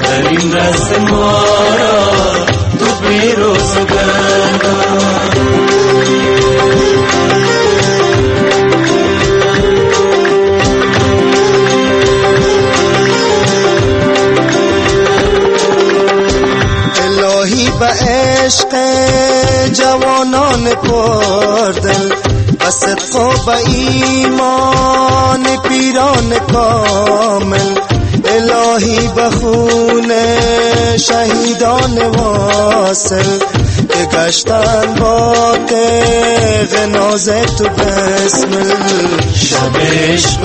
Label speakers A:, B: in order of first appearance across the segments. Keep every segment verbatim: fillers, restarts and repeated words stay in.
A: در این دست ما را تو پیروز گردان.
B: به عشق جوانان پردل و صدق و به ایمان پیران کامل، الهی به خون شهیدان واصل که گشتن با تیغ ناز تو بسمل.
A: شب عشق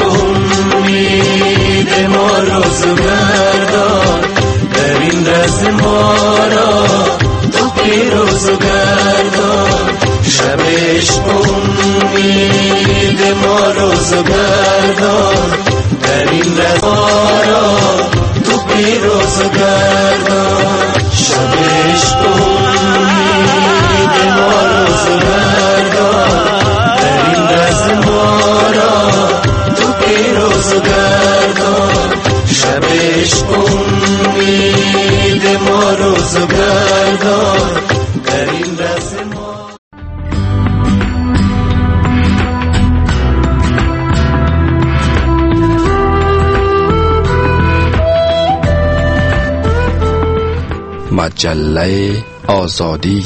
A: امید ما روز گردان، در این دست ما را تو پیروز گردان. شب عشق امید ما روز گردان، در این دست ما را تو پیروز گردان. شب عشق امید ما روز گردان، در این دست ما را تو پیروز گردان. شب عشق امید ما روز گردان، در این دست ما.
C: مجله آزادی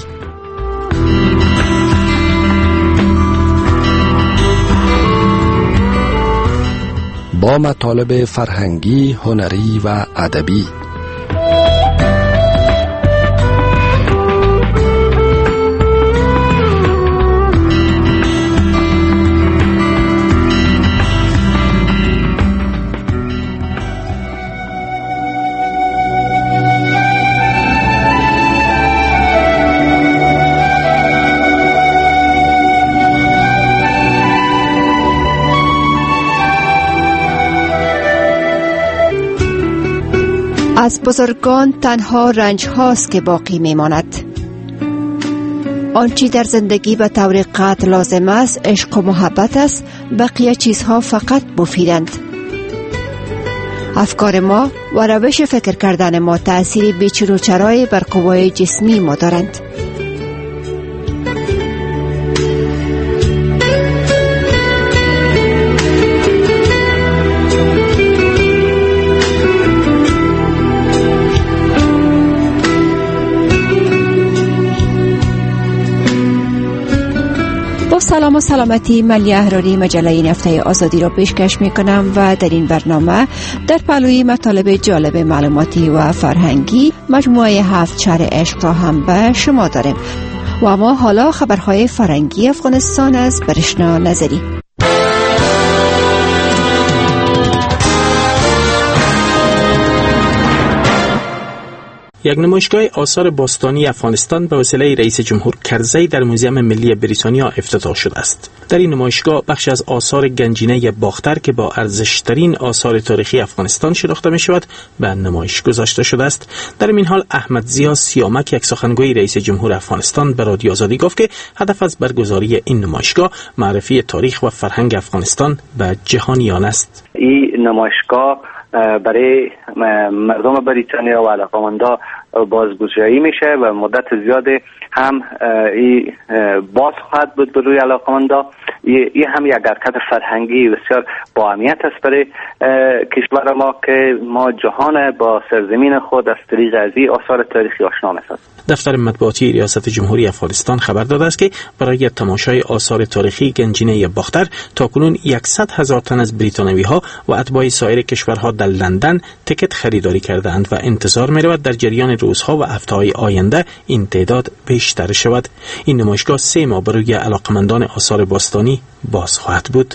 C: با مطالب فرهنگی، هنری و ادبی.
D: از بزرگان تنها رنج هاست که باقی میماند. آنچه در زندگی به طور قطع لازم است عشق و محبت است، بقیه چیزها فقط مفیدند. افکار ما و روش فکر کردن ما تأثیر بیچون و چرای بر قوای جسمی ما دارند. سلام و سلامتی، ملی احراری مجله این هفته آزادی را پیشکش می کنم و در این برنامه در پلوی مطالب جالب معلوماتی و فرهنگی مجموعه هفت شهر عشق را هم به شما داریم. و اما حالا خبرهای فرهنگی افغانستان از برشنا نظری.
E: یک نمایشگاه آثار باستانی افغانستان به وسیله رئیس جمهور کرزی در موزیم ملی بریتانیا افتتاح شده است. در این نمایشگاه بخش از آثار گنجینه باختر که با ارزشترین آثار تاریخی افغانستان شناخته می شود به نمایش گذاشته شده است. در این حال احمد ضیا سیامک، یک سخنگوی رئیس جمهور افغانستان، به رادیو آزادی گفت که هدف از برگزاری این نمایشگاه معرفی تاریخ و فرهنگ افغانستان به جهانیان است.
F: این نمایشگاه برای مردم بریتانیا و علاقه‌مندان بازگشایی میشه و مدت زیاده هم این باز خواهد بود بر روی علاقه‌مندان. این هم یک حرکت فرهنگی بسیار با اهمیت است برای کشور ما که ما جهان با سرزمین خود از طریق از این آثار تاریخی آشنا می‌سازیم.
E: دفتر مطبوعاتی ریاست جمهوری افغانستان خبر داده است که برای تماشای آثار تاریخی گنجینه باختر تاکنون صد هزار تن از بریتانیایی‌ها و اتباع سایر کشورها در لندن تکت خریداری کردند و انتظار می‌رود در جریان روزها و هفته‌های آینده این تعداد بیشتر شود. این نمایشگاه سه ماه برای علاقمندان آثار باستانی باز خواهد بود.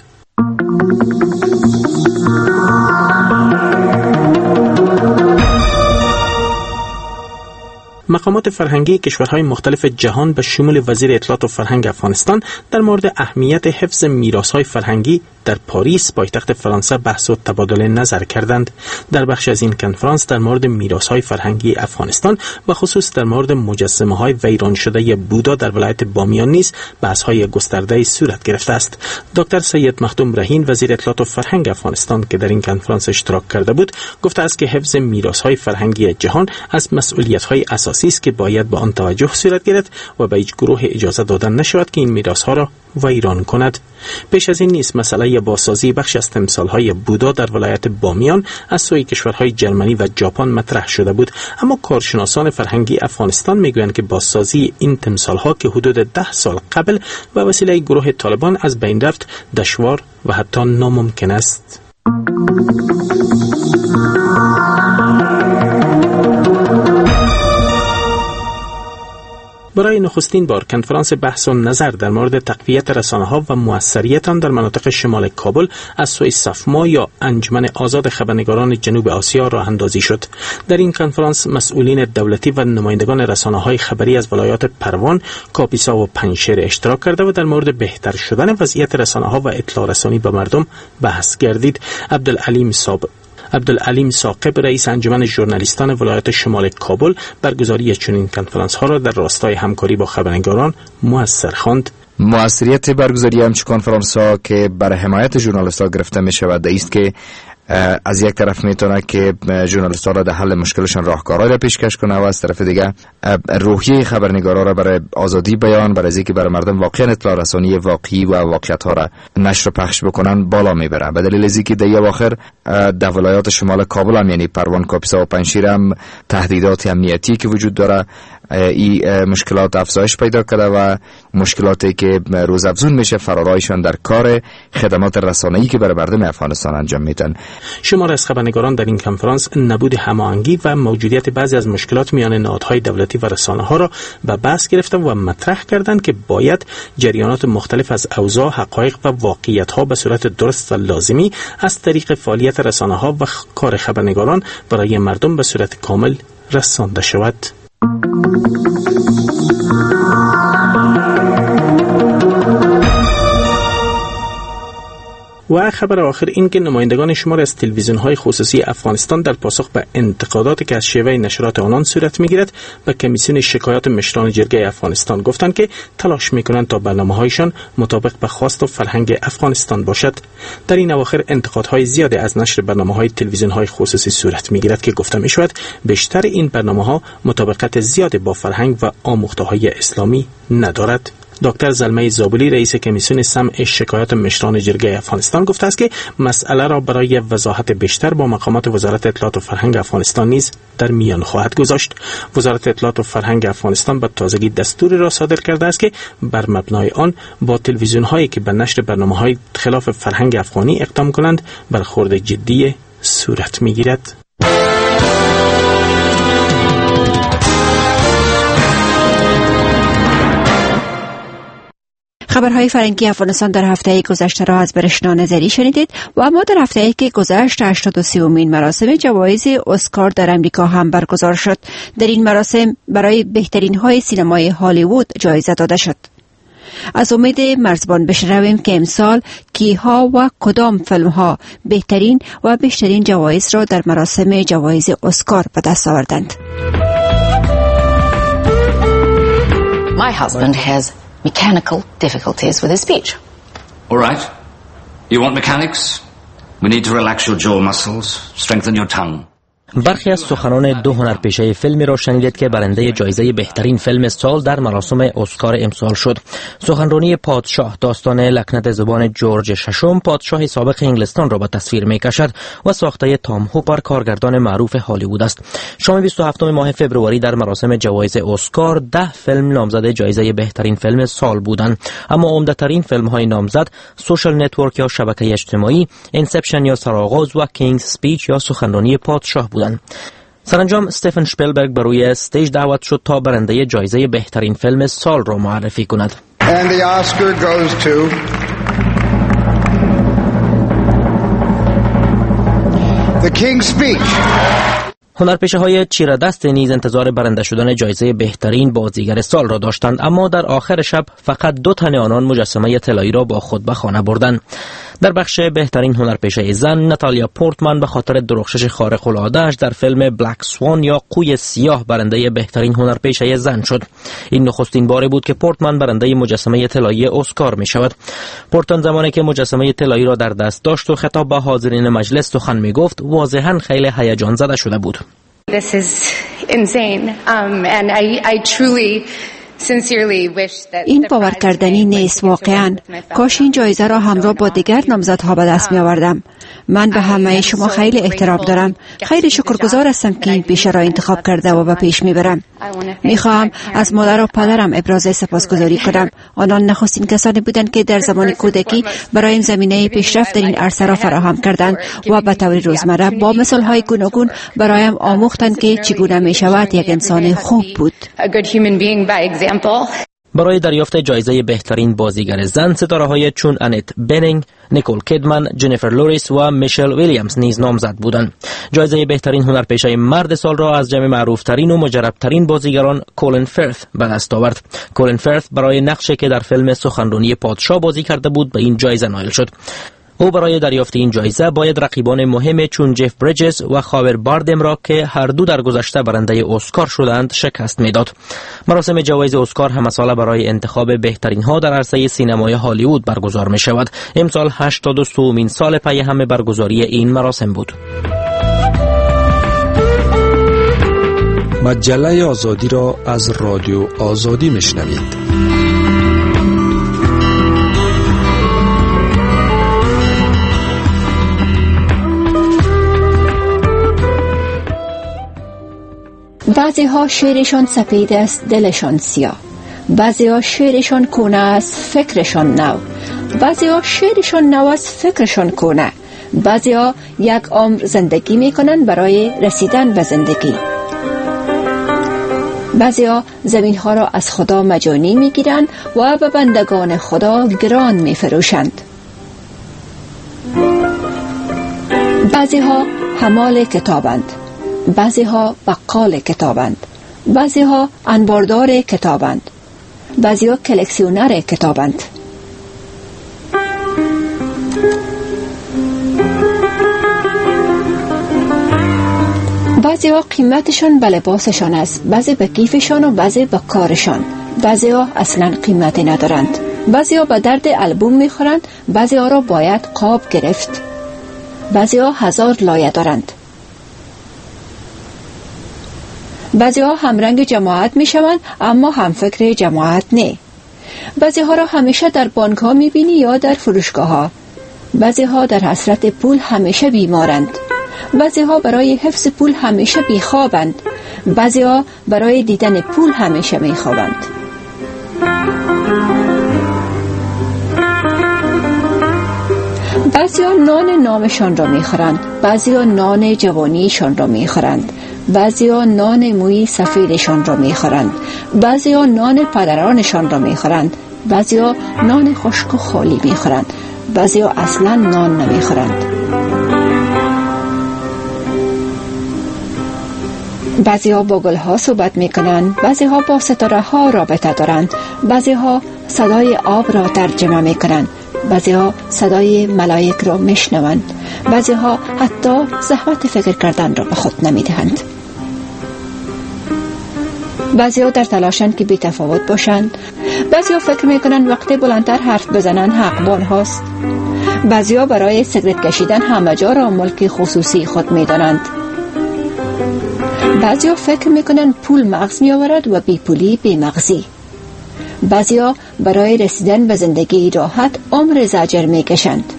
E: مقامات فرهنگی کشورهای مختلف جهان به شمول وزیر اطلاعات و فرهنگ افغانستان در مورد اهمیت حفظ میراث‌های فرهنگی در پاریس پایتخت فرانسه بحث و تبادل نظر کردند. در بخش از این کنفرانس در مورد میراث‌های فرهنگی افغانستان و خصوص در مورد مجسمه‌های ویران شده بودا در ولایت بامیان نیز بحث‌های گسترده‌ای صورت گرفته است. دکتر سید مخدوم رهین وزیر اطلاعات و فرهنگ افغانستان که در این کنفرانس اشتراک کرده بود گفته است که حفظ میراث‌های فرهنگی جهان از مسئولیت‌های اساسی است که باید به آن توجه صورت گیرد و به هیچ گروه اجازه دادن نشود که این میراث‌ها را ویران کند. پیش از این نیز مسئله بازسازی بخش از تمثال‌های بودا در ولایت بامیان از سوی کشورهای جرمنی و ژاپن مطرح شده بود، اما کارشناسان فرهنگی افغانستان میگویند که بازسازی این تمثال‌ها که حدود ده سال قبل به وسیله گروه طالبان از بین رفت دشوار و حتی ناممکن است. برای نخستین بار کنفرانس بحث و نظر در مورد تقویت رسانه‌ها و موثریت آن در مناطق شمال کابل از سوی صفما یا انجمن آزاد خبرنگاران جنوب آسیا راه اندازی شد. در این کنفرانس مسئولین دولتی و نمایندگان رسانه‌های خبری از ولایات پروان، کاپیسا و پنجشیر اشتراک کرده و در مورد بهتر شدن وضعیت رسانه‌ها و اطلاع رسانی به مردم بحث گردید. عبدالعلیم صابر عبدالعلیم ثاقب رئیس انجمن ژورنالیستان ولایت شمال کابل برگزاری چنین کنفرانس ها را در راستای همکاری با خبرنگاران مؤثر خواند.
G: مؤثریت برگزاری همچین کنفرانس ها که برای حمایت ژورنالیست ها گرفته می شود است که از یک طرف میتونه که ژورنالیست ها را در حل مشکلشان راهکارهای را پیشکش کنه و از طرف دیگه روحیه خبرنگارا را برای آزادی بیان، برای اینکه برای مردم واقعا اطلاع رسانی واقعی و واقعیت ها را نشر و پخش بکنن بالا میبره. به دلیل اینکه در اواخر در ولایات شمال کابل هم یعنی پروان، کاپیسا و پنجشیر هم تهدیدات امنیتی که وجود داره، این مشکلات افزایش پیدا کرده و مشکلاتی که روزافزون میشه فرارایشان در کار خدمات رسانه‌ای که برای مردم افغانستان انجام میدن.
E: شمار از خبرنگاران در این کنفرانس نبود هماهنگی و موجودیت بعضی از مشکلات میان نهادهای دولتی و رسانه‌ها را به بحث گرفتند و مطرح کردند که باید جریانات مختلف از اوضاع، حقایق و واقعیت‌ها به صورت درست و لازمی از طریق فعالیت رسانه‌ها و کار خبرنگاران برای مردم به صورت کامل رسانده شود. و خبر آخر این که نمایندگان شمار از تلویزیون‌های خصوصی افغانستان در پاسخ به انتقاداتی که از شیوه نشرات آنان صورت می‌گیرد به کمیسیون شکایات مشران جرگه افغانستان گفتند که تلاش می‌کنند تا برنامه‌هایشان مطابق به خواست و فرهنگ افغانستان باشد. در این اواخر انتقادهای زیادی از نشر برنامه‌های تلویزیون‌های خصوصی صورت می‌گیرد که گفته می‌شود بیشتر این برنامه‌ها مطابقت زیادی با فرهنگ و آموخته‌های اسلامی ندارد. دکتر زلمه زابلی رئیس کمیسیون سمع شکایات مشران جرگه افغانستان گفته است که مسئله را برای وضاحت بیشتر با مقامات وزارت اطلاعات و فرهنگ افغانستان نیز در میان خواهد گذاشت. وزارت اطلاعات و فرهنگ افغانستان به تازگی دستوری را صادر کرده است که بر مبنای آن با تلویزیون هایی که به نشر برنامه‌های خلاف فرهنگ افغانی اقدام کنند برخورد جدی صورت می‌گیرد.
D: خبرهای فرهنگی افغانستان در هفته گذشته را از برشنا نظری شنیدید و اما در هفته که گذشت هشتاد و سومین مراسم جوایز اسکار در امریکا هم برگزار شد. در این مراسم برای بهترین های سینمای هالیوود جایزه داده شد. از امید مرزبان بشنویم که امسال کیها و کدام فیلم ها بهترین و بیشترین جوایز را در مراسم جوایز اسکار به دست آوردند.
H: My husband has mechanical difficulties with his speech.
I: All right. You want mechanics? We need to relax your jaw muscles, strengthen your tongue.
J: برخی از سخنان دو هنرپیشه فیلمی را شنیدید که برنده جایزه بهترین فیلم سال در مراسم اسکار امسال شد. سخنرانی پادشاه داستان لکنت زبان جورج ششم، پادشاه سابق انگلستان را به تصویر می‌کشد و ساخته تام هوپر کارگردان معروف هالیوود است. شام بیست و هفتم ماه فوریه در مراسم جوایز اسکار ده فیلم نامزد جایزه بهترین فیلم سال بودند، اما عمده‌ترین فیلم‌های نامزد سوشال نتورک یا شبکه اجتماعی، اینسپشن یا سرآغاز و کینگز اسپیچ یا سخنرانی پادشاه بودند. سرانجام استفن شپیلبرگ بر روی استیج دعوت شد تا برنده جایزه بهترین فیلم سال را معرفی کند.
K: And the Oscar goes to The King's Speech.
J: هنرپیشه‌های چیره‌دست نیز انتظار برنده شدن جایزه بهترین بازیگر سال را داشتند، اما در آخر شب فقط دو تن آنان مجسمه طلایی را با خود به خانه بردند. در بخش بهترین هنرپیشه زن، ناتالیا پورتمن به خاطر درخشش خارق‌العاده‌اش در فیلم بلک سوان یا قوی سیاه برنده بهترین هنرپیشه زن شد. این نخستین بار بود که پورتمن برنده مجسمه طلایی اسکار می شود. پورتمن زمانی که مجسمه طلایی را در دست داشت و خطاب به حاضرین مجلس سخن می گفت، واضحاً خیلی هیجان زده شده بود.
L: This is insane um, and I, I truly
D: این باور کردنی نیست. واقعا کاش این جایزه را همراه با دیگر نامزدها به دست می آوردم. من به همه شما خیلی احترام دارم. خیلی شکرگزار هستم که این پیشه را انتخاب کرده و به پیش می برم. می خواهم از مادر و پدرم ابراز سپاسگزاری کنم. آنان نخستین کسانی بودند که در زمان کودکی برایم زمینه پیشرفت در این عرصه را فراهم کردند و به طور روزمره با مثالهای گوناگون برایم آموختند که چگونه می شود یک انسان خوب بود.
J: برای دریافت جایزه بهترین بازیگر زن، ستاره‌های چون انیت بنینگ، نیکول کیدمن، جنیفر لوریس و میشل ویلیامز نیز نامزد بودند. جایزه بهترین هنرپیشه مرد سال را از جمع معروفترین و مجربترین بازیگران کولین فرث به دست آورد. کولین فرث برای نقشی که در فیلم سخنرانی پادشاه بازی کرده بود به این جایزه نائل شد. او برای دریافت این جایزه باید رقیبان مهم چون جف بریجز و خاور باردم را که هر دو در گذشته برنده اسکار شدند شکست میداد. مراسم جوایز اسکار همه ساله برای انتخاب بهترین ها در عرصه سینمای هالیوود برگزار می شود. امسال هشتاد و سومین سال پی هم برگزاری این مراسم بود.
C: مجله آزادی را از رادیو آزادی میشنوید.
D: بعضی ها شعرشان سپید است، دلشان سیاه. بعضی ها شعرشان کونه است، فکرشان نو. بعضی ها شعرشان نو است، فکرشان کونه. بعضی ها یک عمر زندگی می کنند برای رسیدن به زندگی. بعضی ها زمین ها را از خدا مجانی می گیرند و به بندگان خدا گران می فروشند. بعضی ها حمال کتابند، بعضی ها بقال کتابند، بعضی ها انباردار کتابند، بعضی ها کلکسیونر کتابند. بعضی ها قیمتشان به لباسشان است، بعضی به کیفشان و بعضی به کارشان. بعضی ها اصلا قیمتی ندارند. بعضی ها به درد البوم میخورند، بعضی ها را باید قاب گرفت. بعضی ها هزار لایه دارند. بعضی ها همرنگ جماعت می شوند اما هم فکر جماعت نه. بعضی ها را همیشه در بانک ها می بینی یا در فروشگاه ها. بعضی ها در حسرت پول همیشه بیمارند. بعضی ها برای حفظ پول همیشه بیخوابند. بعضی ها برای دیدن پول همیشه می خوابند. بعضی ها نان نامشان را می خورند، بعضی ها نان جوانیشان را می خورند، بعضی ها نان موی سفیدشان را می خورند، بعضی ها نان پدرانشان را می خورند، بعضی ها نان خشک و خالی می خورند، بعضی ها اصلا نان نمی خورند. بعضی ها با گل ها صحبت می کنند، بعضی ها با ستاره ها رابطه دارند، بعضی ها صدای آب را ترجمه می کنند، بعضی ها صدای ملائک را می شنوند، بعضی ها حتی زحمت فکر کردن را به خود نمی دهند. بعضی ها در تلاشند که بی تفاوت باشند، بعضی ها فکر می کنند وقتی بلندتر حرف بزنند حقبان هاست، بعضی ها برای سیگارت کشیدن همه جا را ملک خصوصی خود می دانند. بعضی ها فکر می کنند پول مغز می آورد و بی پولی بی مغزی. بعضی ها برای رسیدن به زندگی راحت عمر زجر می کشند.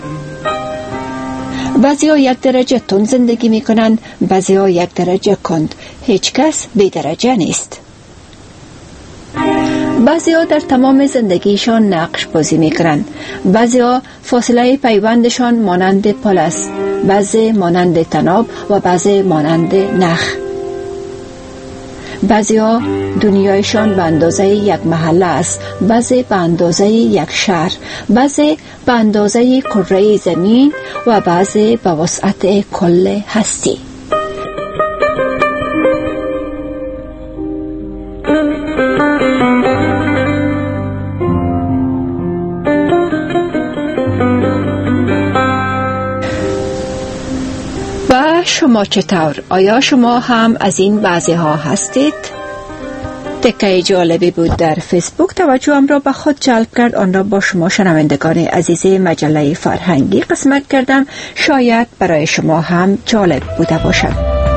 D: بعضی ها یک درجه تند زندگی می کنند، بعضی ها یک درجه کند. هیچ کس بی درجه نیست. بعضی ها در تمام زندگیشان نقش بازی می کنند، بعضی ها فاصله پیوندشان مانند پل است، بعضی مانند تناب و بعضی مانند نخ. بعضی ها دنیایشان به اندازه یک محله است، بعضی به اندازه یک شهر، بعضی به اندازه کره زمین و بعضی به وسعت کل هستی. شما چطور؟ آیا شما هم از این بعضی ها هستید؟ تکه جالبی بود در فیسبوک، توجهم را به خود جلب کرد. آن را با شما شنوندگان عزیز مجله فرهنگی قسمت کردم، شاید برای شما هم جالب بوده باشد.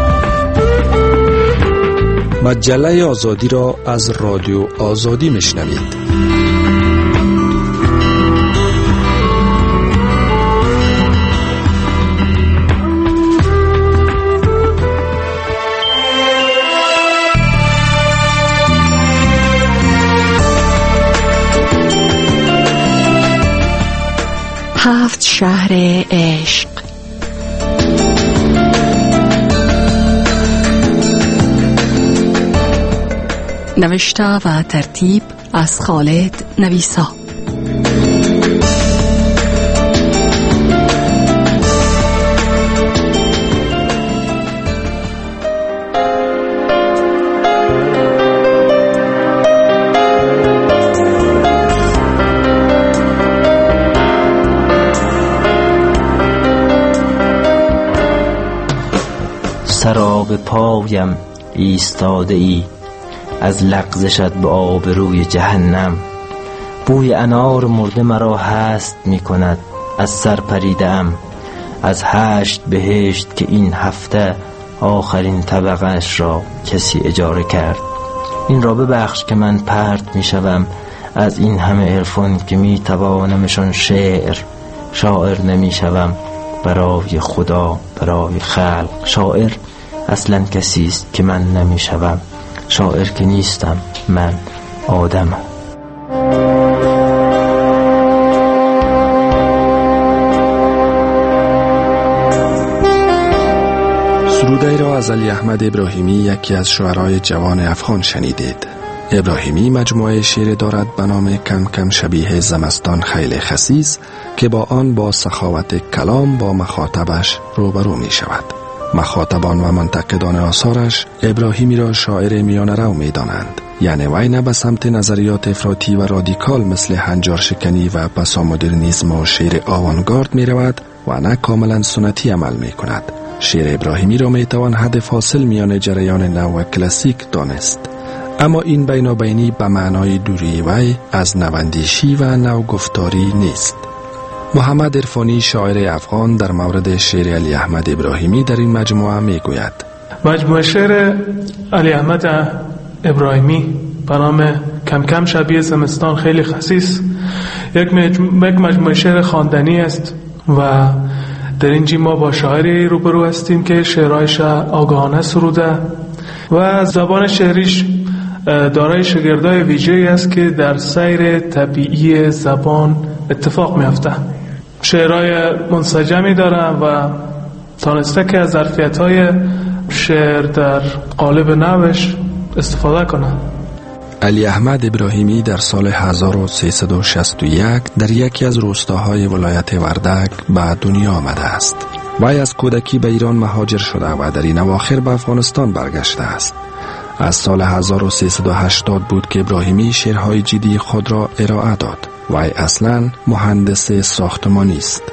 C: مجله آزادی را از رادیو آزادی میشنوید.
D: هفت شهر عشق.
M: نوشته و ترتیب از خالد نویسا.
N: سراب پایم ایستاده ای، از لغزشت به آبروی جهنم. بوی انار مرده مرا هست می کند، از سر پریدم از هشت بهشت که این هفته آخرین طبقه‌اش را کسی اجاره کرد. این را ببخش که من پرت می شوم از این همه عرفان که می توانمشان شعر شاعر نمی شوم برای خدا، برای خلق. شاعر اصلا کسی است که من نمی شوم. شاعر که نیستم، من آدمم.
C: سروده را از علی احمد ابراهیمی، یکی از شاعرای جوان افغان شنیدید. ابراهیمی مجموعه شعر دارد به نام کم کم شبیه زمستان خیلی خسیس که با آن با سخاوت کلام با مخاطبش روبرو می شود. مخاطبان و منتقدان آثارش ابراهیمی را شاعر میان رو می دانند، یعنی وی نه به سمت نظریات افراطی و رادیکال مثل هنجار شکنی و پسا مدرنیسم و شعر آوانگارد می رود و نه کاملا سنتی عمل می کند. شعر ابراهیمی را می توان حد فاصل میان جریان نو و کلاسیک دانست، اما این بینابینی به معنای دوری وی از نواندیشی و نو گفتاری نیست. محمد عرفانی شاعر افغان در مورد شعر علی احمد ابراهیمی در این مجموعه می گوید:
O: مجموعه شعر علی احمد ابراهیمی به نام کم کم شبیه زمستان خیلی خسیس یک مجموعه شعر خواندنی است و در اینجا ما با شاعری روبرو هستیم که شعرهایش آگاهانه سروده و زبان شعریش دارای شگردای ویژه‌ای است که در سیر طبیعی زبان اتفاق می‌افته. شعرهای منسجمی داره و تانسته که از ظرفیت‌های شعر در قالب نوش استفاده کنه.
C: علی احمد ابراهیمی در سال هزار و سیصد و شصت و یک در یکی از روستاهای ولایت وردک به دنیا آمده است. وی از کودکی به ایران مهاجر شده و در این اواخر به افغانستان برگشته است. از سال هزار و سیصد و هشتاد بود که ابراهیمی شعرهای جدی خود را ارائه داد. وی اصلاً مهندس ساختمانی است.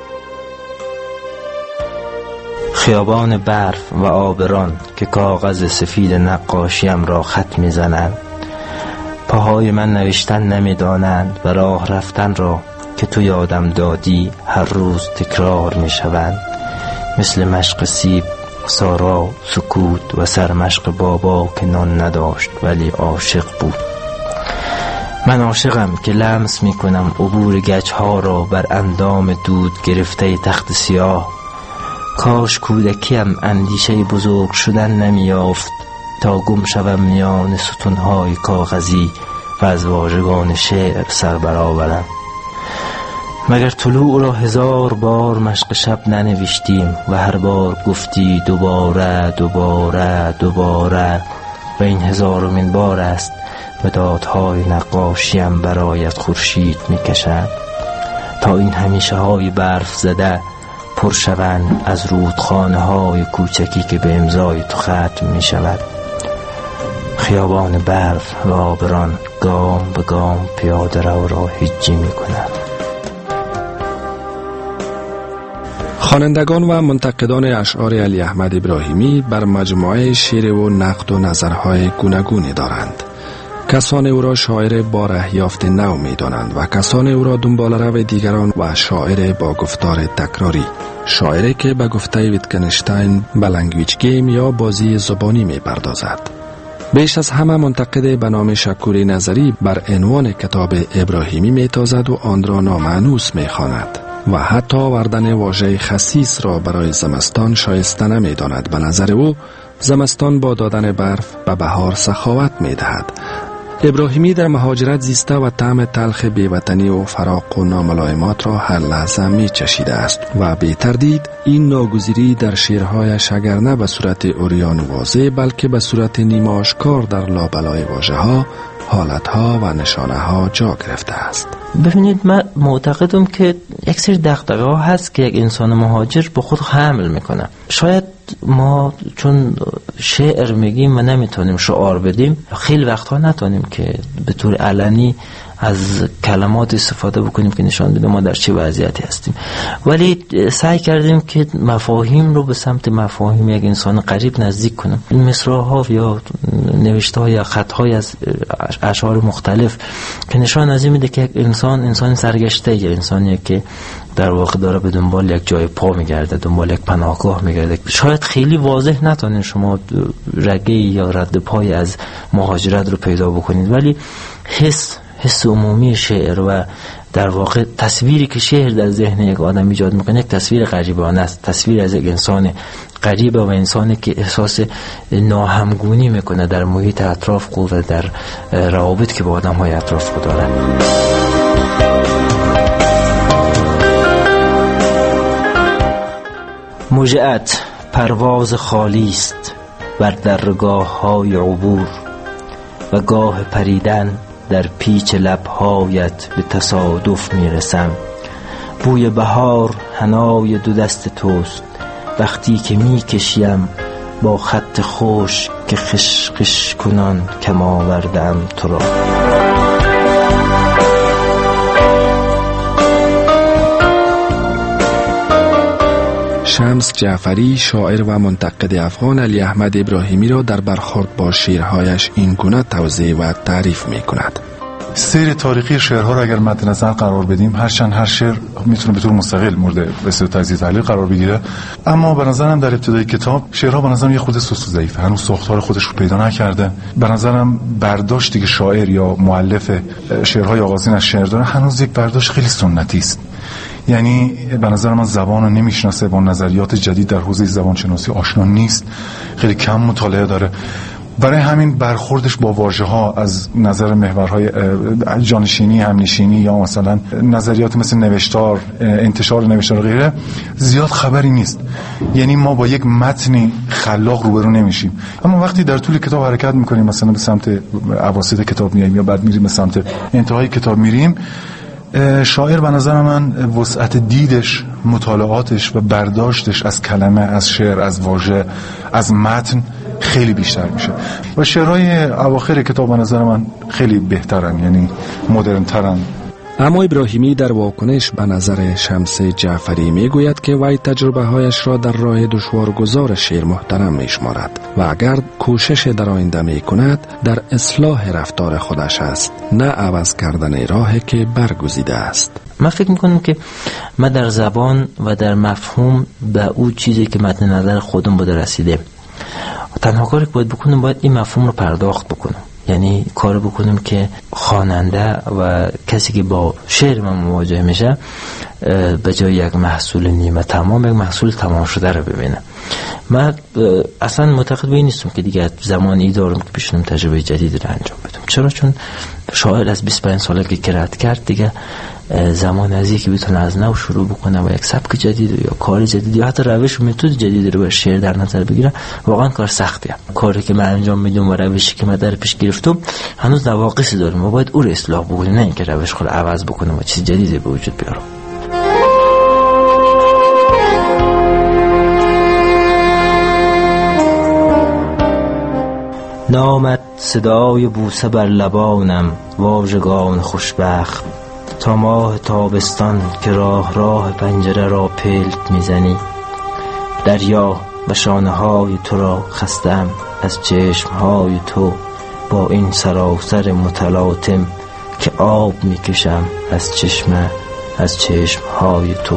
N: خیابان برف و آبران که کاغذ سفید نقاشیم را خط می‌زنند. پاهای من نوشتن نمی‌دانند و راه رفتن را که تو یادم دادی هر روز تکرار می‌شوند. مثل مشق سیب، سارا، سکوت و سرمشق بابا که نان نداشت ولی عاشق بود. من عاشقم که لمس میکنم عبور گچها را بر اندام دود گرفته تخت سیاه. کاش کودکیم اندیشه بزرگ شدن نمیافت تا گم شوم میان ستونهای کاغذی و از واژگان شعر سر برآورم. مگر طلوع را هزار بار مشق شب ننوشتیم و هر بار گفتی دوباره دوباره دوباره و این هزارمین بار است مدادهای نقاشیم برایت خورشید میکشند تا این همیشه های برف زده پر شوند از رودخانه های کوچکی که به امضای تو ختم می شود. خیابان برف و آبران گام به گام پیاده رو را هجی می کند.
C: خوانندگان و منتقدان اشعار علی احمد ابراهیمی بر مجموعه شعر و نقد و نظرهای گوناگونی دارند. کسان او را شاعر با رهیافت نو می دانند و کسان او را دنباله‌رو دیگران و شاعر با گفتار تکراری، شاعری که به گفته ویتکنشتاین به لنگویج گیم یا بازی زبانی می پردازد. بیش از همه منتقد به نام شکوری نظری بر عنوان کتاب ابراهیمی می تازد و آن را نامانوس می خواند و حتی آوردن واژه خسیس را برای زمستان شایسته نمی داند. به نظر او زمستان با دادن برف به بهار سخاوت می دهد. ابراهیمی در مهاجرت زیسته و طعم تلخ بیوطنی و فراق و ناملایمات را هر لحظه می چشیده است و بی تردید این ناگزیری در شعرهایش اگر نه به صورت عریان واضح بلکه به صورت نیمه آشکار در لابلای واژه‌ها، حالتها و نشانه ها جا گرفته است.
N: ببینید، من معتقدم که یک سری دغدغه ها هست که یک انسان مهاجر با خود حمل میکنه. شاید ما چون شعر میگیم و نمیتونیم شعار بدیم، خیلی وقتها نتونیم که به طور علنی از کلمات استفاده بکنیم که نشان بده ما در چه وضعیتی هستیم، ولی سعی کردیم که مفاهیم رو به سمت مفاهیم یک انسان قریب نزدیک کنیم. این مصرع‌ها یا نوشته‌ها یا خط‌های از اشعار مختلف که نشان از این میده که یک انسان انسان سرگشته، یا انسانی که در واقع داره به دنبال یک جای پا میگرده، دنبال یک پناهگاه میگرده. شاید خیلی واضح نتونین شما رگه یا رد پای از مهاجرت رو پیدا بکنید، ولی حس حس عمومی شعر و در واقع تصویری که شعر در ذهن یک آدم ایجاد میکنه یک تصویر غریبانه است، تصویر از یک انسان غریبه و انسانی که احساس ناهمگونی میکنه در محیط اطراف خود و در روابط که با آدم های اطراف خود داره. مجعت پرواز خالی است بر درگاه های عبور و گاه پریدن در پیچ لبهایت به تصادف میرسم. بوی بهار حنای دو دست توست وقتی که میکشیم با خط خوش که خش خش کنان کم آوردم تو را.
C: شمس جعفری، شاعر و منتقد افغان علی احمد ابراهیمی را در برخورد با شعرهایش این گونه توضیح و تعریف می کند.
P: سیر تاریخی شعرها را اگر مد نظر قرار بدیم، هرچند هر شعر میتونه به طور مستقل مورد بسیار تجزیه تحلیل قرار بگیره، اما به نظرم در ابتدای کتاب شعرها به نظرم یه خود سست و ضعیفه، هنوز ساختار خودش رو پیدا نکرده. به نظرم برداشتی که شاعر یا مؤلف شعرهای آغازین از شعر داره هنوز یک برداشت خیلی سنتی است. یعنی به نظر من زبان رو نمیشناسه، با نظریات جدید در حوزه زبان شناسی آشنا نیست، خیلی کم مطالعه داره. برای همین برخوردش با واژه ها از نظر محورهای جانشینی، همنشینی یا مثلا نظریات مثل نوشتار، انتشار نوشتار و غیره زیاد خبری نیست. یعنی ما با یک متنی خلاق روبرو نمیشیم. اما وقتی در طول کتاب حرکت میکنیم، مثلا به سمت اواسط کتاب میایم یا بعد میریم به سمت انتهای کتاب میریم، شاعر به نظر من وسعت دیدش، مطالعاتش و برداشتش از کلمه، از شعر، از واژه، از متن خیلی بیشتر میشه و شعرهای اواخر کتاب به نظر من خیلی بهترن، یعنی مدرن ترن.
C: اما ابراهیمی در واکنش به نظر شمس جعفری میگوید که وی تجربه هایش را در راه دشوارگذار شعر محترم میشمارد و اگر کوشش در آینده میکند در اصلاح رفتار خودش است، نه عوض کردن راهی که برگزیده است.
N: من فکر میکنم که من در زبان و در مفهوم به اون چیزی که مد نظر خودم بوده رسیده. تنها کاری که باید بکنم باید این مفهوم رو پرداخت بکنم، یعنی کار بکنم که خواننده و کسی که با شعر من مواجه میشه به جای یک محصول نیمه تمام یک محصول تمام شده رو ببینه. من اصلا معتقد به این نیستم که دیگه زمانی دارم که بشونم تجربه جدید رو انجام بدم. چرا؟ چون شاعر از بیست و پنج ساله که قرائت کرد دیگه زمان ازی که بتونه از نو شروع بکنه و یک سبک جدید یا کار جدید یا حتی روش و متد جدید رو به شعر در نظر بگیره واقعا کار سختیه. کاری که من انجام میدم و روشی که من در پیش گرفتم هنوز نواقصی دارم و باید او رو اصلاح بکنم، نه اینکه روش خود عوض بکنم و چیز جدیدی به وجود بیارم. نامت صدای بوسه بر لبانم، واژگان خوشبخت تا ماه تابستان که راه راه پنجره را پلک میزنی. دریا و شانه های تو را خستم از چشم های تو، با این سراسر متلاطم که آب میکشم از چشمه از چشم های تو.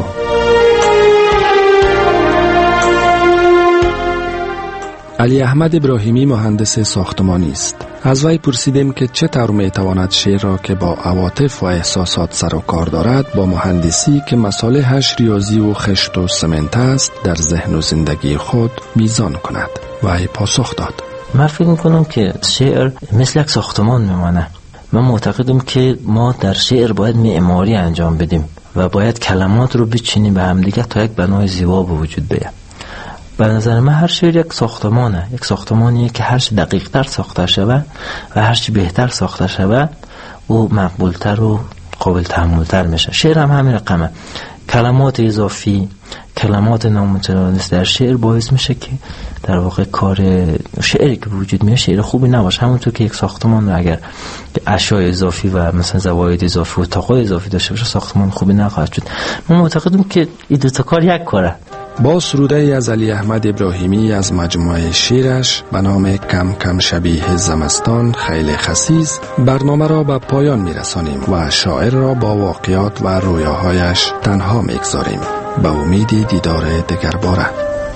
C: علی احمد ابراهیمی مهندس ساختمانی است. از وی پرسیدیم که چطور میتواند شعر را که با عواطف و احساسات سر و کار دارد با مهندسی که مصالحش ریاضی و خشت و سمنت است در ذهن و زندگی خود میزان کند. وی پاسخ داد:
N: من فکر میکنم که شعر مثل یک ساختمان میمانه. من معتقدم که ما در شعر باید معماری انجام بدیم و باید کلمات رو بچینیم به هم دیگه تا یک بنای زیبا به وجود بیاد. به نظر من هر شعر یک ساختمانه، یک ساختمانیه که هر چی دقیق تر ساخته شود و هر چی بهتر ساخته شود او مقبولتر و قابل تحملتر میشه. شعر هم همین رقمه. کلمات اضافی، کلمات نامتناسب در شعر باعث میشه که در واقع کار شعری که وجود میاد شعر خوبی نباشه. همونطور که یک ساختمان رو اگر اشیاء اضافی و مثلا زواید اضافی و طاقات اضافی داشته باشه ساختمان خوبی نخواهد شد. من معتقدم که این دو تا کار یک کاره.
C: با سروده ای از علی احمد ابراهیمی از مجموعه شعرش به نام کم کم شبیه زمستان خیلی خسیس برنامه را به پایان میرسانیم و شاعر را با واقعات و رویاهایش تنها میگذاریم. به امید دیدار دگر باره.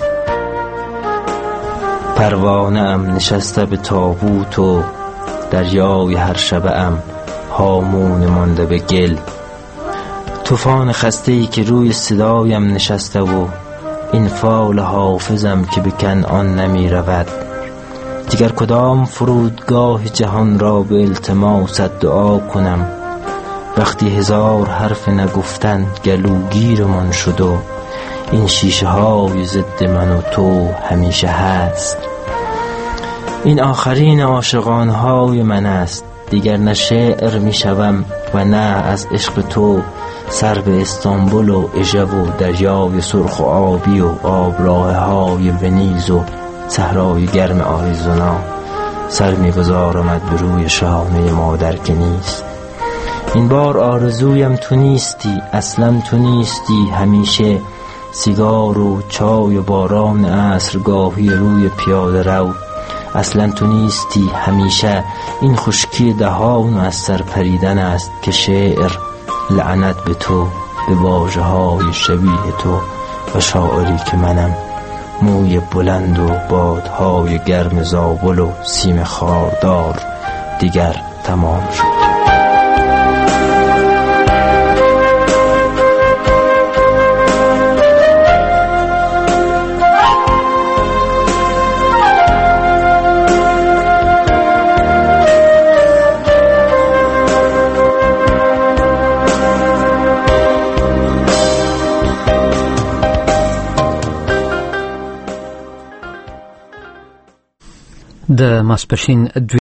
N: پروانه ام نشسته به تابوت و دریای هر شبه ام هامون مانده به گل. طوفان خسته‌ای که روی صدایم نشسته و این فال حافظم که به کنعان نمی رود. دیگر کدام فرودگاه جهان را به التماست دعا کنم وقتی هزار حرف نگفتن گلوگیر من شد و این شیشه های ضد من و تو همیشه هست. این آخرین عاشقان های من است. دیگر نه شعر می شوم و نه از عشق تو سر به استانبول و اژه و دریای سرخ و آبی و آبراه های ونیز و صحرای گرم آریزونا سر می‌گذارمت به روی شانه مادر که نیست. این بار آرزویم تو نیستی، اصلا تو نیستی. همیشه سیگار و چای و باران عصرگاهی روی پیاده رو. اصلا تو نیستی. همیشه این خشکی دهان از سر پریدن است که شعر لعنت به تو، به واژه های شبیه تو و شاعری که منم. موی بلند و بادهای گرم زابل و سیم خاردار دیگر تمام شد.
Q: د ماسپښین